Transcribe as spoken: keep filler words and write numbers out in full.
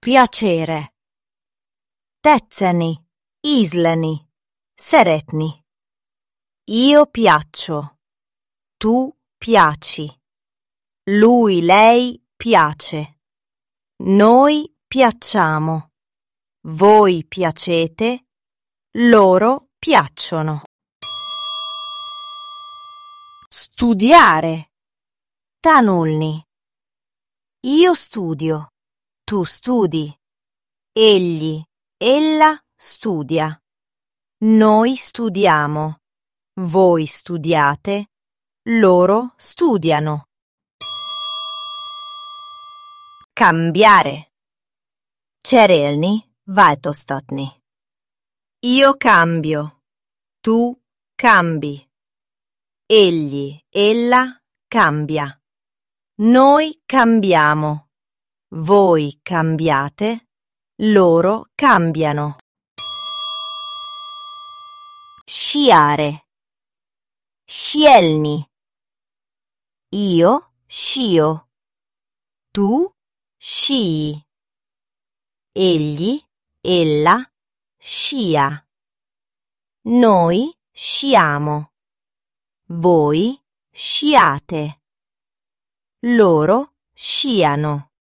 piacere. Tetszeni, ízleni, szeretni. Io piaccio, tu piaci, lui, lei piace, noi piacciamo, voi piacete, loro piacciono. Studiare. Tanulni. Io studio, tu studi, egli, ella studia, noi studiamo, voi studiate, loro studiano. Cambiare. Cserélni, változtatni. Io cambio, tu cambi, egli, ella cambia, noi cambiamo, voi cambiate, loro cambiano. Sciare. Scielni. Io scio, tu scii, egli, ella scia, noi sciamo, voi sciate, loro sciano.